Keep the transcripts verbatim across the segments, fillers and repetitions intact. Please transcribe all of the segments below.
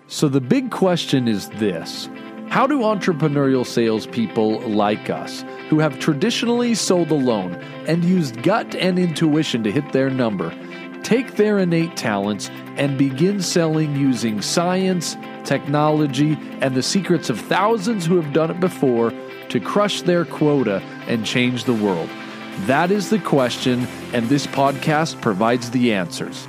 So the big question is this: how do entrepreneurial salespeople like us, who have traditionally sold alone and used gut and intuition to hit their number, take their innate talents and begin selling using science, technology, and the secrets of thousands who have done it before to crush their quota and change the world? That is the question, and this podcast provides the answers.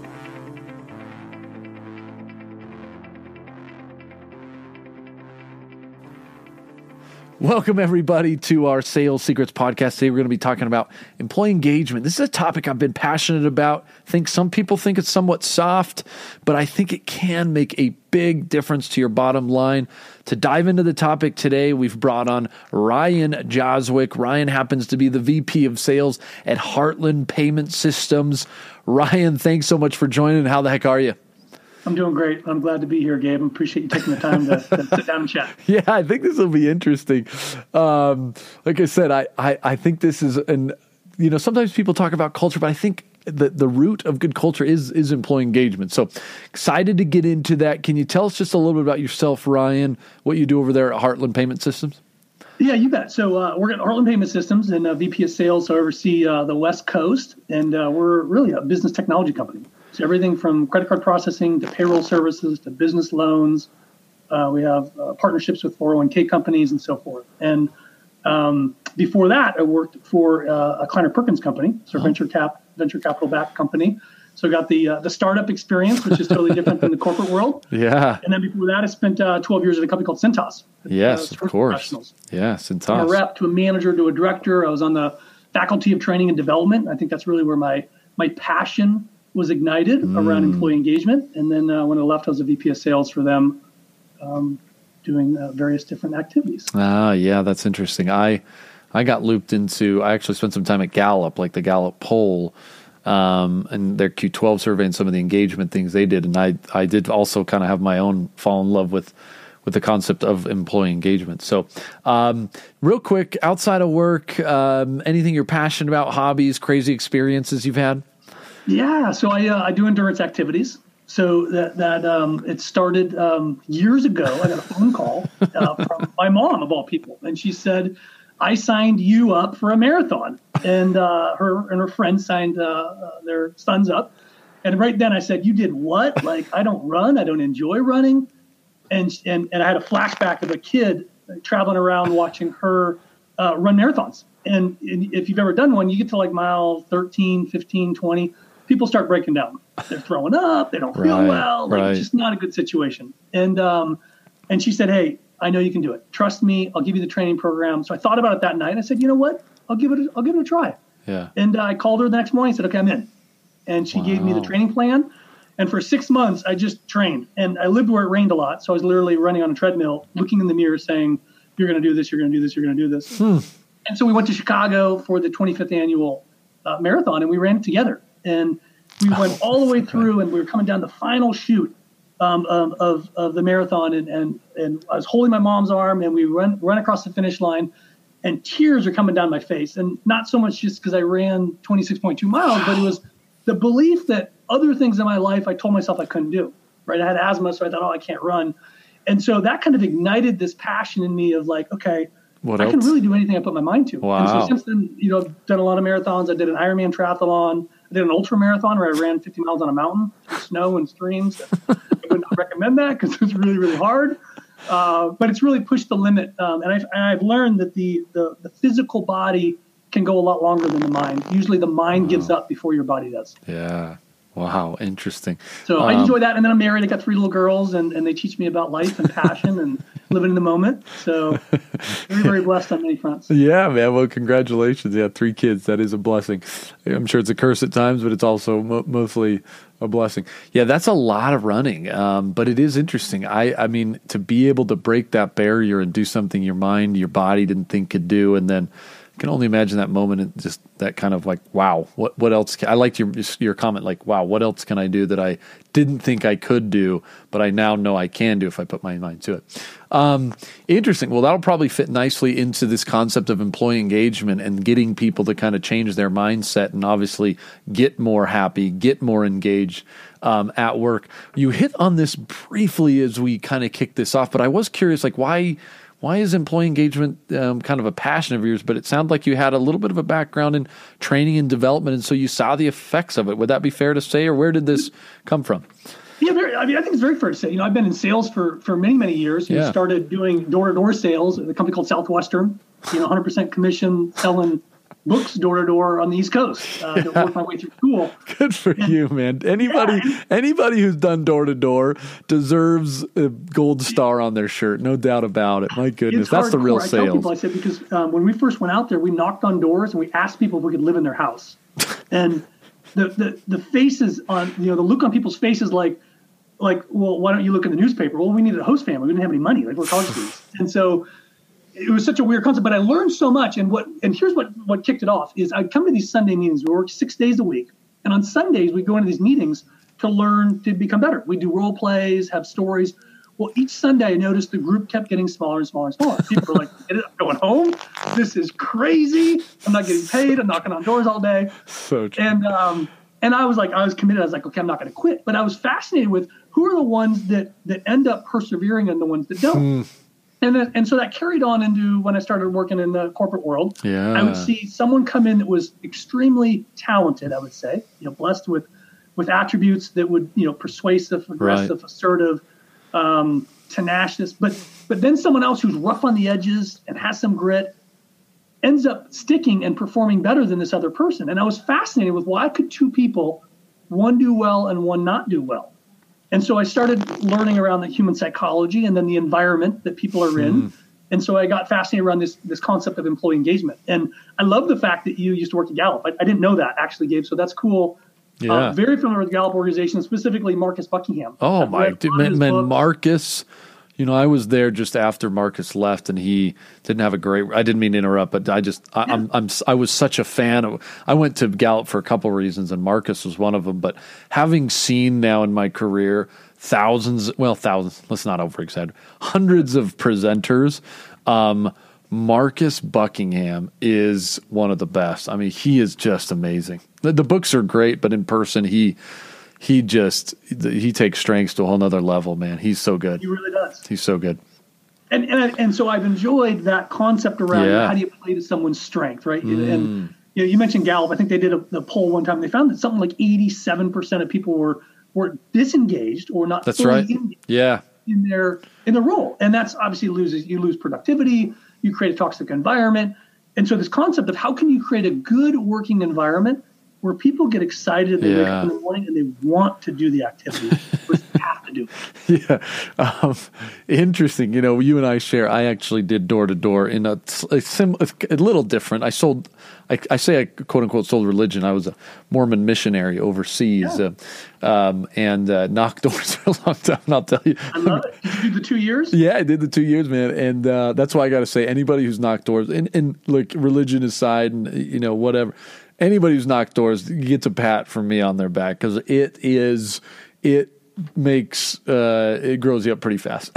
Welcome, everybody, to our Sales Secrets podcast. Today, we're going to be talking about employee engagement. This is a topic I've been passionate about. I think some people think it's somewhat soft, but I think it can make a big difference to your bottom line. To dive into the topic today, we've brought on Ryan Joswick. Ryan happens to be the V P of Sales at Heartland Payment Systems. Ryan, thanks so much for joining. How the heck are you? I'm doing great. I'm glad to be here, Gabe. I appreciate you taking the time to, to sit down and chat. Yeah, I think this will be interesting. Um, like I said, I, I, I think this is, an, you know, sometimes people talk about culture, but I think the, the root of good culture is, is employee engagement. So excited to get into that. Can you tell us just a little bit about yourself, Ryan, what you do over there at Heartland Payment Systems? Yeah, you bet. So uh, we're at Heartland Payment Systems and uh, V P of Sales, so I oversee uh, the West Coast, and uh, we're really a business technology company. So everything from credit card processing to payroll services to business loans. Uh, we have uh, partnerships with four oh one k companies and so forth. And um, before that, I worked for uh, a Kleiner Perkins company, so oh. venture cap, venture capital backed company. So I got the uh, the startup experience, which is totally different than the corporate world. Yeah. And then before that, I spent uh, twelve years at a company called Cintas. Yes, uh, of course. Yeah, Cintas. From a rep to a manager to a director. I was on the faculty of training and development. I think that's really where my my passion was ignited mm. around employee engagement. And then uh, when I left, I was a V P of sales for them, um, doing uh, various different activities. Ah, yeah, that's interesting. I I got looped into, I actually spent some time at Gallup, like the Gallup poll, um, and their Q twelve survey and some of the engagement things they did. And I, I did also kind of have my own fall in love with with the concept of employee engagement. So um, real quick, outside of work, um, anything you're passionate about, hobbies, crazy experiences you've had? Yeah, so I uh, I do endurance activities. So that that um, it started um, years ago. I got a phone call uh, from my mom, of all people, and she said, "I signed you up for a marathon," and uh, her and her friends signed uh, uh, their sons up. And right then I said, "You did what? Like, I don't run. I don't enjoy running." And and and I had a flashback of a kid traveling around watching her uh, run marathons. And, and if you've ever done one, you get to like mile thirteen, fifteen, twenty. People start breaking down. They're throwing up. They don't feel right, well. Like, right. It's just not a good situation. And um, and she said, "Hey, I know you can do it. Trust me. I'll give you the training program." So I thought about it that night. I said, "You know what? I'll give it. A, I'll give it a try." Yeah. And uh, I called her the next morning. I said, "Okay, I'm in." And she wow. gave me the training plan. And for six months, I just trained. And I lived where it rained a lot, so I was literally running on a treadmill, looking in the mirror, saying, "You're going to do this. You're going to do this. You're going to do this." Hmm. And so we went to Chicago for the twenty-fifth annual uh, marathon, and we ran it together. And we went all the way through, and we were coming down the final chute um, of, of of the marathon, and, and and I was holding my mom's arm, and we run run across the finish line, and tears are coming down my face, and not so much just because I ran twenty-six point two miles, but it was the belief that other things in my life I told myself I couldn't do. Right, I had asthma, so I thought, oh, I can't run, and so that kind of ignited this passion in me of like, okay, what I else? can really do anything I put my mind to. Wow. And so since then, you know, I've done a lot of marathons. I did an Ironman triathlon. I did an ultra marathon where I ran fifty miles on a mountain, snow and streams. I would not recommend that because it's really, really hard. Uh, but it's really pushed the limit. Um, and, I've, and I've learned that the, the the physical body can go a lot longer than the mind. Usually the mind wow. gives up before your body does. Yeah. Wow. Interesting. So um, I enjoy that. And then I'm married. I got three little girls, and, and they teach me about life and passion and living in the moment. So very, very blessed on many fronts. Yeah, man. Well, congratulations. Yeah, three kids. That is a blessing. I'm sure it's a curse at times, but it's also mo- mostly a blessing. Yeah, that's a lot of running, um, but it is interesting. I, I mean, to be able to break that barrier and do something your mind, your body didn't think could do, and then I can only imagine that moment and just that kind of like, wow, what what else? Can, I liked your your comment, like, wow, what else can I do that I didn't think I could do, but I now know I can do if I put my mind to it. Um, interesting. Well, that'll probably fit nicely into this concept of employee engagement and getting people to kind of change their mindset and obviously get more happy, get more engaged. um, at work. You hit on this briefly as we kind of kicked this off, but I was curious, like why why is employee engagement um, kind of a passion of yours? But it sounded like you had a little bit of a background in training and development, and so you saw the effects of it. Would that be fair to say, or where did this come from? Yeah, very, I mean, I think it's very fair to say. You know, I've been in sales for, for many, many years. You yeah. know, started doing door-to-door sales at a company called Southwestern, you know, one hundred percent commission, selling books door-to-door on the East Coast. Uh, to work my way through school. Good for and, you, man. Anybody yeah, anybody who's done door-to-door deserves a gold star on their shirt. No doubt about it. My goodness, that's the real I sales. Tell people, I said, because um, when we first went out there, we knocked on doors and we asked people if we could live in their house. And the, the, the faces on, you know, the look on people's faces like, like, well, why don't you look in the newspaper? Well, we needed a host family. We didn't have any money. Like, we're college students. And so it was such a weird concept, but I learned so much. And what, and here's what, what kicked it off is I'd come to these Sunday meetings. We work six days a week. And on Sundays, we go into these meetings to learn to become better. We do role plays, have stories. Well, each Sunday I noticed the group kept getting smaller and smaller and smaller. People were like, I'm going home. This is crazy. I'm not getting paid. I'm knocking on doors all day. So true. And, um, and I was like, I was committed. I was like, okay, I'm not going to quit. But I was fascinated with who are the ones that that end up persevering and the ones that don't. Mm. And then, and so that carried on into when I started working in the corporate world. Yeah. I would see someone come in that was extremely talented, I would say, you know, blessed with with attributes that would, you know, persuasive, aggressive, right. assertive, um, tenacious. But but then someone else who's rough on the edges and has some grit ends up sticking and performing better than this other person. And I was fascinated with why could two people, one do well and one not do well? And so I started learning around the human psychology and then the environment that people are in. Mm. And so I got fascinated around this this concept of employee engagement. And I love the fact that you used to work at Gallup. I, I didn't know that, actually, Gabe. So that's cool. Yeah. Uh, very familiar with the Gallup organization, specifically Marcus Buckingham. Oh, my. Man, man Marcus... You know, I was there just after Marcus left, and he didn't have a great. I didn't mean to interrupt, but I just I, yeah. I'm I'm I was such a fan of. I went to Gallup for a couple of reasons, and Marcus was one of them. But having seen now in my career thousands, well, thousands. Let's not overexaggerate. Hundreds of presenters. Um, Marcus Buckingham is one of the best. I mean, he is just amazing. The, the books are great, but in person, he. He just, he takes strengths to a whole nother level, man. He's so good. He really does. He's so good. And and, and so I've enjoyed that concept around yeah. how do you play to someone's strength, right? Mm. And you know, you mentioned Gallup. I think they did a, a poll one time. They found that something like eighty-seven percent of people were were disengaged or not that's fully right. engaged yeah. in their in the role. And that's obviously loses, you lose productivity, you create a toxic environment. And so this concept of how can you create a good working environment where people get excited, they yeah. wake up in the morning and they want to do the activity, but they have to do it. Yeah. Um, interesting. You know, you and I share, I actually did door to door in a, a, sim, a little different. I sold, I, I say I quote unquote sold religion. I was a Mormon missionary overseas yeah. uh, um, and uh, knocked doors for a long time. And I'll tell you. I love it. Did you do the two years? Yeah, I did the two years, man. And uh, that's why I got to say, anybody who's knocked doors, and, and look, religion aside, and you know, whatever. Anybody who's knocked doors gets a pat from me on their back because it is, it makes, uh, it grows you up pretty fast.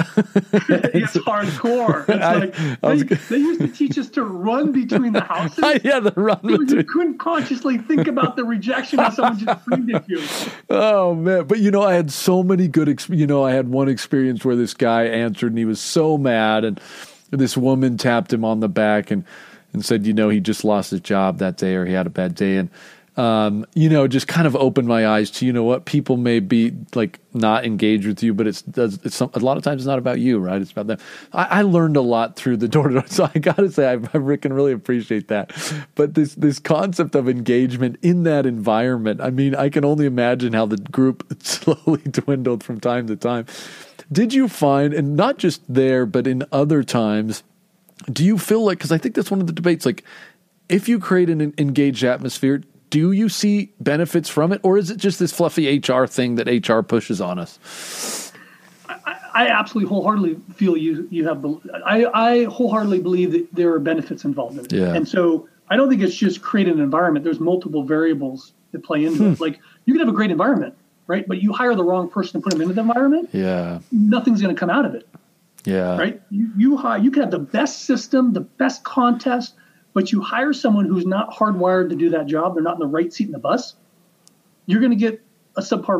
It's hardcore. It's I, like, I was, they, they used to teach us to run between the houses. Yeah, the run so between. You couldn't consciously think about the rejection of someone just screamed at you. Oh, man. But, you know, I had so many good, ex- you know, I had one experience where this guy answered and he was so mad and this woman tapped him on the back and, and said, you know, he just lost his job that day or he had a bad day. And, um, you know, just kind of opened my eyes to, you know what, people may be like not engaged with you, but it's, it's some, a lot of times it's not about you, right? It's about them. I, I learned a lot through the door to door. So I got to say, I, I can really appreciate that. But this, this concept of engagement in that environment, I mean, I can only imagine how the group slowly dwindled from time to time. Did you find, and not just there, but in other times, do you feel like, because I think that's one of the debates, like if you create an engaged atmosphere, do you see benefits from it? Or is it just this fluffy H R thing that H R pushes on us? I, I absolutely wholeheartedly feel you you have, I, I wholeheartedly believe that there are benefits involved in it. Yeah. And so I don't think it's just creating an environment. There's multiple variables that play into hmm. it. Like you can have a great environment, right? But you hire the wrong person to put them into the environment. Yeah. Nothing's going to come out of it. Yeah. Right. You you, hire, you can have the best system, the best contest, but you hire someone who's not hardwired to do that job. They're not in the right seat in the bus. You're going to get a subpar result.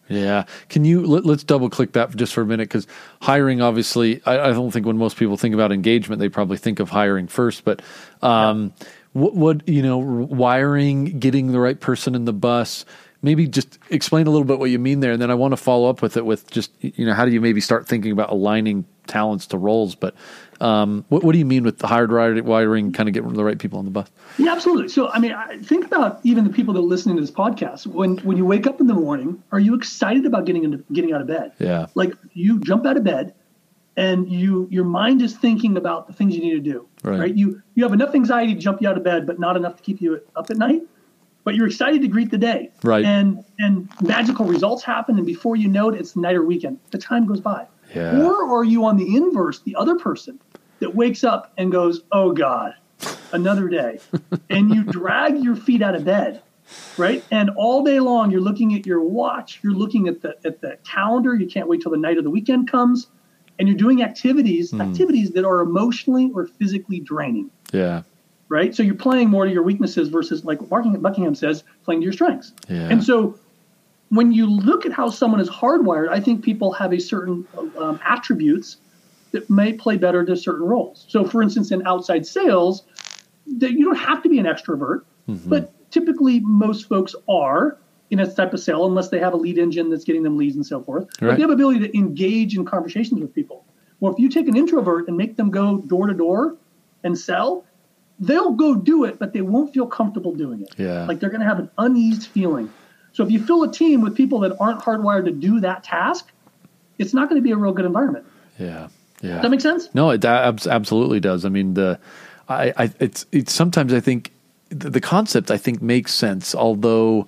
Yeah. Can you, let, let's double click that just for a minute, because hiring, obviously, I, I don't think when most people think about engagement, they probably think of hiring first, but um, yeah. what, what, you know, wiring, getting the right person in the bus, maybe just explain a little bit what you mean there. And then I want to follow up with it with just, you know, how do you maybe start thinking about aligning talents to roles? But um, what, what do you mean with the hard wiring, kind of getting the right people on the bus? Yeah, absolutely. So, I mean, I think about even the people that are listening to this podcast. When when you wake up in the morning, are you excited about getting into getting out of bed? Yeah. Like you jump out of bed and you your mind is thinking about the things you need to do, right? right? You you have enough anxiety to jump you out of bed, but not enough to keep you up at night. But you're excited to greet the day. Right. And and magical results happen, and before you know it, it's night or weekend. The time goes by. Yeah. Or are you on the inverse, the other person that wakes up and goes, oh God, another day. And you drag your feet out of bed, right? And all day long, you're looking at your watch. You're looking at the at the calendar. You can't wait till the night of the weekend comes. And you're doing activities, mm. activities that are emotionally or physically draining. Yeah. Right? So you're playing more to your weaknesses versus, like Buckingham says, playing to your strengths. Yeah. And so when you look at how someone is hardwired, I think people have a certain um, attributes that may play better to certain roles. So, for instance, in outside sales, that you don't have to be an extrovert, mm-hmm. but typically most folks are in a type of sale unless they have a lead engine that's getting them leads and so forth. Right. But they have the ability to engage in conversations with people. Well, if you take an introvert and make them go door to door and sell, they'll go do it, but they won't feel comfortable doing it. Yeah. Like they're going to have an uneased feeling. So if you fill a team with people that aren't hardwired to do that task, it's not going to be a real good environment. Yeah. Yeah. Does that make sense? No, it ab- absolutely does. I mean, the, I, I, it's, it's sometimes I think the, the concept I think makes sense, although,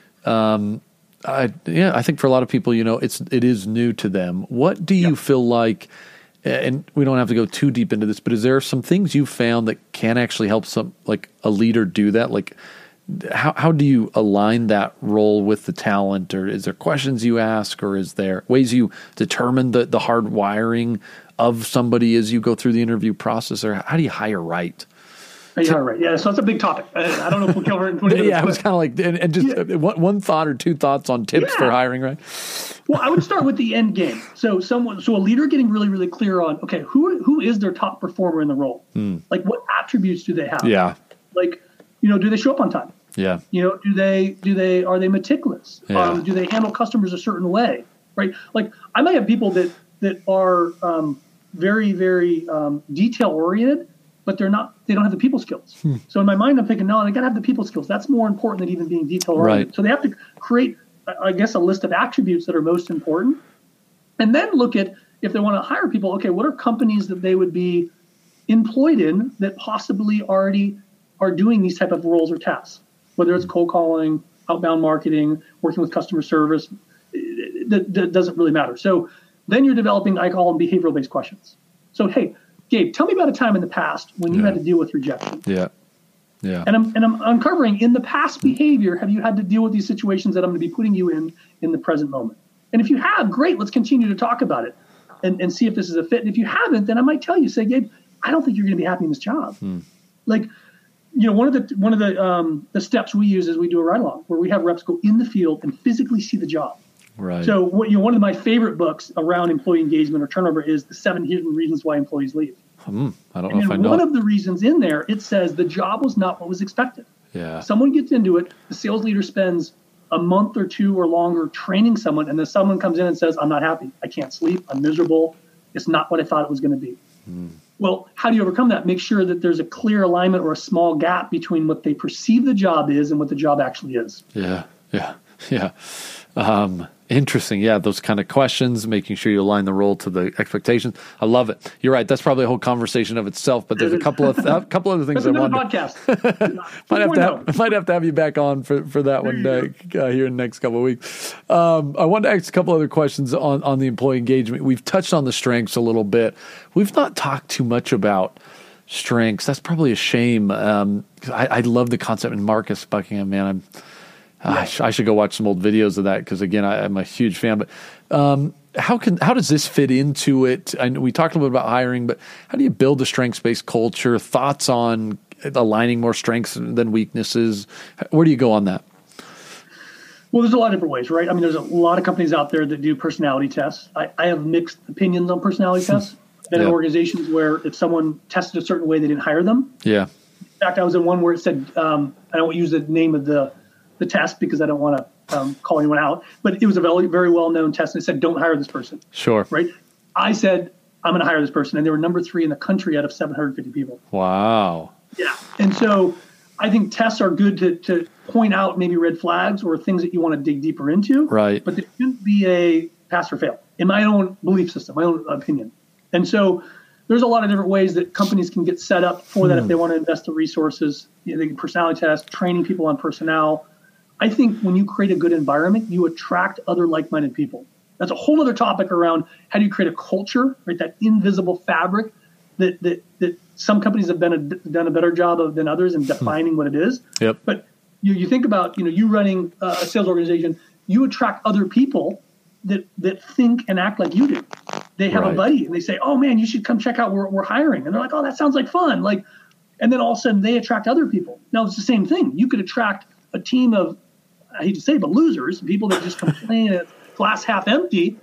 um, I, yeah, I think for a lot of people, you know, it's, it is new to them. What do you yeah. feel like, and we don't have to go too deep into this, but is there some things you found that can actually help some, like a leader do that? Like, how how do you align that role with the talent, or is there questions you ask, or is there ways you determine the, the hard wiring of somebody as you go through the interview process, or how do you hire right? Yeah, right. Yeah, so that's a big topic. I don't know if we'll cover it in twenty minutes. Yeah, it was kind of like, and, and just yeah. one, one thought or two thoughts on tips yeah. for hiring right. Well, I would start with the end game. So someone, so a leader getting really, really clear on, okay, who who is their top performer in the role? Hmm. Like, what attributes do they have? Yeah. Like, you know, do they show up on time? Yeah. You know, do they, do they, are they meticulous? Yeah. Um, do they handle customers a certain way? Right. Like, I might have people that, that are um, very, very um, detail oriented, but they're not, they don't have the people skills. Hmm. So in my mind, I'm thinking, no, they got to have the people skills. That's more important than even being detail oriented. Right. So they have to create, I guess, a list of attributes that are most important. And then look at, if they want to hire people, okay, what are companies that they would be employed in that possibly already are doing these type of roles or tasks? Whether it's cold calling, outbound marketing, working with customer service, that, that doesn't really matter. So then you're developing, I call them behavioral-based questions. So, hey, Gabe, tell me about a time in the past when you yeah. had to deal with rejection. Yeah, yeah. And I'm and I'm uncovering in the past behavior, have you had to deal with these situations that I'm going to be putting you in in the present moment? And if you have, great, let's continue to talk about it and, and see if this is a fit. And if you haven't, then I might tell you, say, Gabe, I don't think you're going to be happy in this job. Hmm. Like, you know, one of the one of the um, the steps we use is we do a ride along where we have reps go in the field and physically see the job. Right. So, what, you know, one of my favorite books around employee engagement or turnover is The Seven Hidden Reasons Why Employees Leave. Hmm. I don't and know if I know. One of the reasons in there, it says the job was not what was expected. Yeah. Someone gets into it, the sales leader spends a month or two or longer training someone, and then someone comes in and says, I'm not happy. I can't sleep. I'm miserable. It's not what I thought it was going to be. Hmm. Well, how do you overcome that? Make sure that there's a clear alignment or a small gap between what they perceive the job is and what the job actually is. Yeah, yeah, yeah. Um, interesting. Yeah, those kind of questions, making sure you align the role to the expectations. I love it. You're right. That's probably a whole conversation of itself. But there's a couple of a couple other things That's I wanted. Podcast. might have to have, might have to have you back on for, for that there one uh, uh, here in the next couple of weeks. Um, I wanted to ask a couple other questions on on the employee engagement. We've touched on the strengths a little bit. We've not talked too much about strengths. That's probably a shame. Um, I, I love the concept in Marcus Buckingham. Man, I'm. Yeah. I, sh- I should go watch some old videos of that because again, I, I'm a huge fan. But um, how can how does this fit into it? I know we talked a little bit about hiring, but how do you build a strengths based culture? Thoughts on aligning more strengths than weaknesses? Where do you go on that? Well, there's a lot of different ways, right? I mean, there's a lot of companies out there that do personality tests. I, I have mixed opinions on personality tests. Been yeah. in organizations where if someone tested a certain way, they didn't hire them. Yeah. In fact, I was in one where it said, um, I don't use the name of the, the test because I don't want to um, call anyone out, but it was a very, very well-known test and it said, don't hire this person. Sure. Right? I said, I'm going to hire this person. And they were number three in the country out of seven hundred fifty people. Wow. Yeah. And so I think tests are good to, to point out maybe red flags or things that you want to dig deeper into. Right. But they shouldn't be a pass or fail in my own belief system, my own opinion. And so there's a lot of different ways that companies can get set up for that. Hmm. If they want to invest the resources, you know, they can personality test, training people on personnel. I think when you create a good environment, you attract other like-minded people. That's a whole other topic around how do you create a culture, right? That invisible fabric that that, that some companies have been a, done a better job of than others in defining hmm. what it is. Yep. But you, you think about, you know, you running a sales organization, you attract other people that that think and act like you do. They have right. a buddy and they say, oh man, you should come check out, we're, we're hiring. And they're like, oh, that sounds like fun. Like, and then all of a sudden they attract other people. Now it's the same thing. You could attract a team of, I hate to say, but losers, people that just complain it's glass half empty.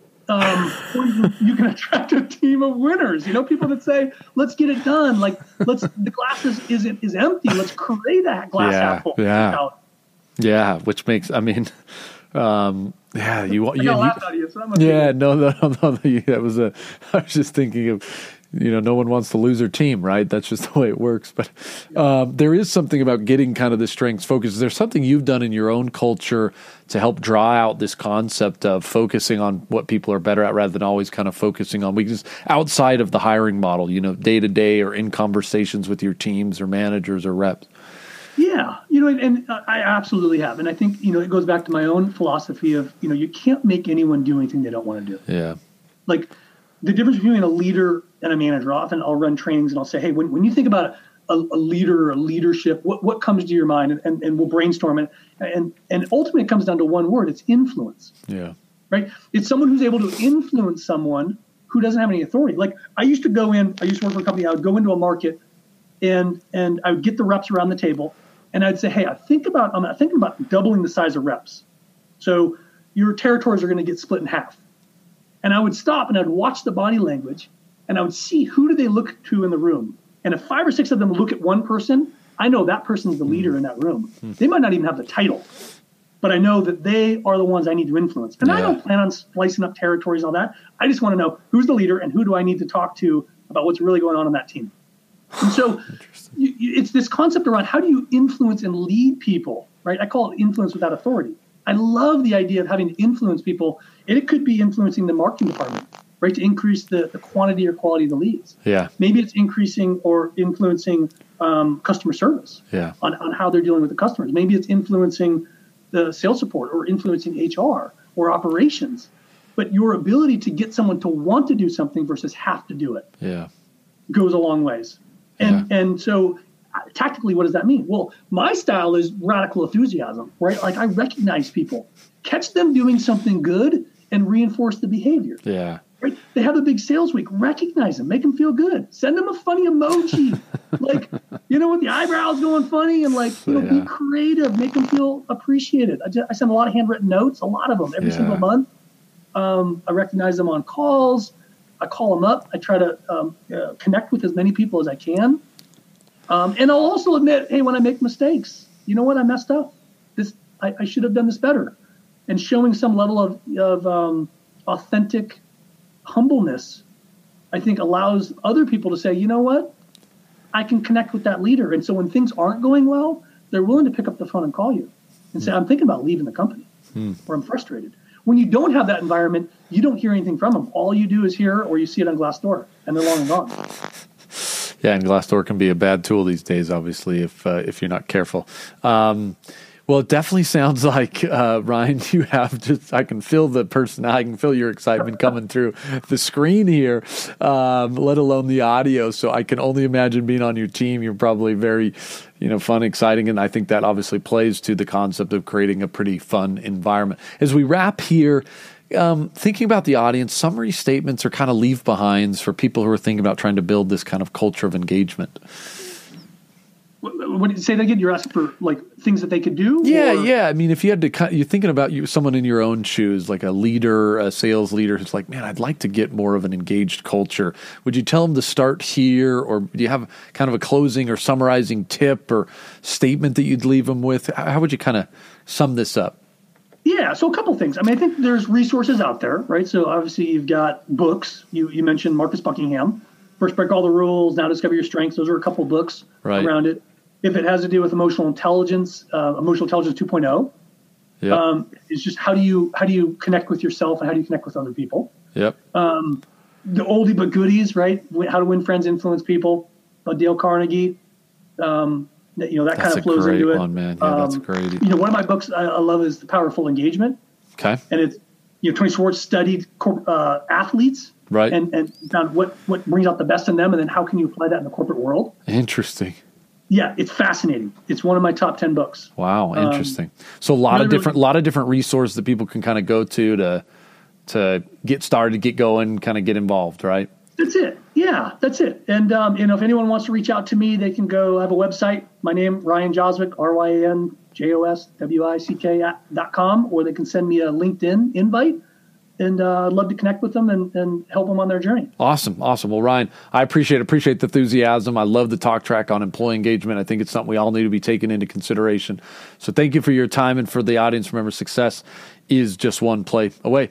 Um, or you, you can attract a team of winners, you know, people that say, let's get it done. Like, let's, the glass is, is, is empty. Let's create that glass yeah, half full. Yeah. Yeah. Which makes, I mean, um, yeah, you want. I got laughed out of you, so I'm yeah, no, no, no, no. That was a. I was just thinking of, you know, no one wants to lose their team, right? That's just the way it works. But um, there is something about getting kind of the strengths focus. Is there something you've done in your own culture to help draw out this concept of focusing on what people are better at rather than always kind of focusing on weaknesses outside of the hiring model? You know, day to day or in conversations with your teams or managers or reps. Yeah, you know, and, and I absolutely have. And I think, you know, it goes back to my own philosophy of, you know, you can't make anyone do anything they don't want to do. Yeah. Like the difference between a leader and a manager, often I'll run trainings and I'll say, hey, when, when you think about a, a leader or a leadership, what, what comes to your mind? And, and, and we'll brainstorm it. And, and ultimately it comes down to one word. It's influence. Yeah. Right. It's someone who's able to influence someone who doesn't have any authority. Like I used to go in, I used to work for a company. I would go into a market and, and I would get the reps around the table. And I'd say, hey, I think about I'm thinking about doubling the size of reps. So your territories are going to get split in half. And I would stop and I'd watch the body language and I would see who do they look to in the room. And if five or six of them look at one person, I know that person's the leader in that room. They might not even have the title, but I know that they are the ones I need to influence. And yeah. I don't plan on splicing up territories and all that. I just want to know who's the leader and who do I need to talk to about what's really going on on that team. And so you, you, it's this concept around how do you influence and lead people, right? I call it influence without authority. I love the idea of having to influence people. And it could be influencing the marketing department, right, to increase the, the quantity or quality of the leads. Yeah. Maybe it's increasing or influencing um, customer service yeah. on, on how they're dealing with the customers. Maybe it's influencing the sales support or influencing H R or operations. But your ability to get someone to want to do something versus have to do it yeah. goes a long ways. And yeah. and so uh, tactically, what does that mean? Well, my style is radical enthusiasm, right? Like I recognize people, catch them doing something good and reinforce the behavior. Yeah. Right? They have a big sales week. Recognize them. Make them feel good. Send them a funny emoji. Like, you know, with the eyebrows going funny and like, you know, yeah. be creative. Make them feel appreciated. I, just, I send a lot of handwritten notes, a lot of them every yeah. single month. Um, I recognize them on calls. I call them up. I try to um, uh, connect with as many people as I can. Um, and I'll also admit, hey, when I make mistakes, you know what? I messed up. This I, I should have done this better. And showing some level of, of um, authentic humbleness, I think allows other people to say, you know what? I can connect with that leader. And so when things aren't going well, they're willing to pick up the phone and call you and mm. say, I'm thinking about leaving the company mm. or I'm frustrated. When you don't have that environment, you don't hear anything from them. All you do is hear or you see it on Glassdoor, and they're long and gone. Yeah, and Glassdoor can be a bad tool these days, obviously, if uh, if you're not careful. Um, well, it definitely sounds like, uh, Ryan, you have just, I can feel the person, I can feel your excitement coming through the screen here, um, let alone the audio. So I can only imagine being on your team. You're probably very, you know, fun, exciting. And I think that obviously plays to the concept of creating a pretty fun environment. As we wrap here, um, thinking about the audience, summary statements or kind of leave behinds for people who are thinking about trying to build this kind of culture of engagement. What, what did you say that again? You're asking for like things that they could do? Yeah, or? yeah. I mean, if you had to, you're thinking about you, someone in your own shoes, like a leader, a sales leader who's like, man, I'd like to get more of an engaged culture. Would you tell them to start here, or do you have kind of a closing or summarizing tip or statement that you'd leave them with? How would you kind of sum this up? Yeah, so a couple things. I mean, I think there's resources out there, right? So obviously you've got books. You you mentioned Marcus Buckingham, First Break All the Rules, Now Discover Your Strengths. Those are a couple books right. around it. If it has to do with emotional intelligence, uh, emotional intelligence two point oh, yep. um, it's just how do you how do you connect with yourself and how do you connect with other people? Yep. Um, the oldie but goodies, right? How to Win Friends, Influence People, by Dale Carnegie. Um, you know that that's kind of flows into it. One, man. Yeah, um, that's great. You know, one of my books I, I love is The Powerful Engagement. Okay. And it's you know Tony Schwartz studied uh, athletes. Right. And, and found what, what brings out the best in them, and then how can you apply that in the corporate world? Interesting. Yeah, it's fascinating. It's one of my top ten books. Wow, interesting. Um, so a lot really, of different, really, lot of different resources that people can kind of go to to to get started, get going, kind of get involved, right? That's it. Yeah, that's it. And um, you know, if anyone wants to reach out to me, they can go. I have a website. My name Ryan Joswick, R Y A N J O S W I C K dot com, or they can send me a LinkedIn invite. And uh, I'd love to connect with them and, and help them on their journey. Awesome. Awesome. Well, Ryan, I appreciate appreciate the enthusiasm. I love the talk track on employee engagement. I think it's something we all need to be taken into consideration. So thank you for your time, and for the audience. Remember, success is just one play away.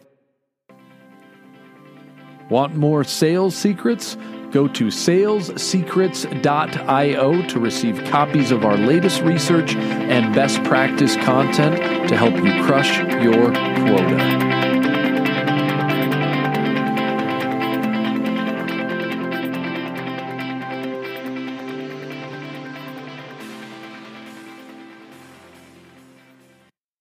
Want more sales secrets? Go to sales secrets dot io to receive copies of our latest research and best practice content to help you crush your quota.